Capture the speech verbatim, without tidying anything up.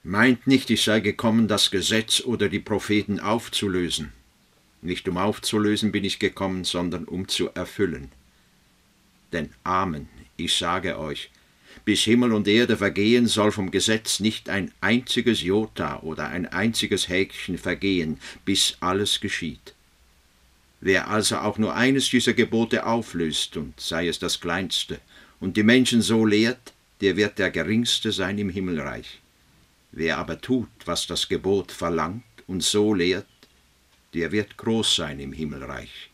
Meint nicht, ich sei gekommen, das Gesetz oder die Propheten aufzulösen. Nicht um aufzulösen bin ich gekommen, sondern um zu erfüllen. Denn Amen, ich sage euch, bis Himmel und Erde vergehen, soll vom Gesetz nicht ein einziges Jota oder ein einziges Häkchen vergehen, bis alles geschieht. Wer also auch nur eines dieser Gebote auflöst, und sei es das kleinste, und die Menschen so lehrt, der wird der Geringste sein im Himmelreich. Wer aber tut, was das Gebot verlangt, und so lehrt, der wird groß sein im Himmelreich.